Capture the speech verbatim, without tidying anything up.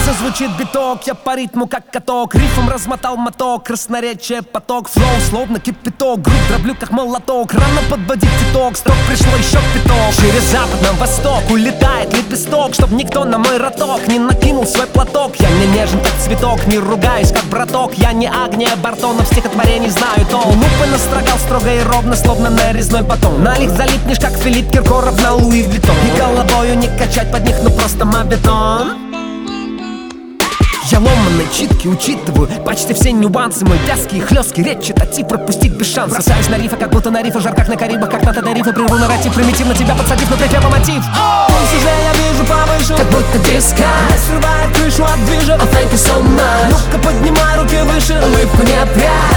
зазвучит биток, я по ритму как каток. Рифом размотал моток, красноречие поток. Флоу словно кипяток, грудь дроблю как молоток. Рано подводить итог, строк пришло еще пяток. Через запад на восток улетает лепесток, чтоб никто на мой роток не накинул свой платок. Я не нежен как цветок, не ругаюсь как браток. Я не Агния Бартона, в стихотворении знаю толк. Лупы настрогал строго и ровно, словно нарезной батон. На них залипнешь как Филипп Киркоров на Луи Виттон. И головою не качать под них, ну просто мобетон. Я ломаные читки учитываю почти все нюансы. Мой вязкий и хлесткий речь читать пропустить без шанса. Бросаюсь на рифы, как будто на рифы, жар как на Карибах, как на Тенерифе. Прерву нарратив, примитивно тебя подсадив, но первый мотив. Пульс уже я вижу повыше, как будто диска. Срывает крышу от движа, oh, thank you so much. Ну-ка поднимай руки выше, улыбку не прячь.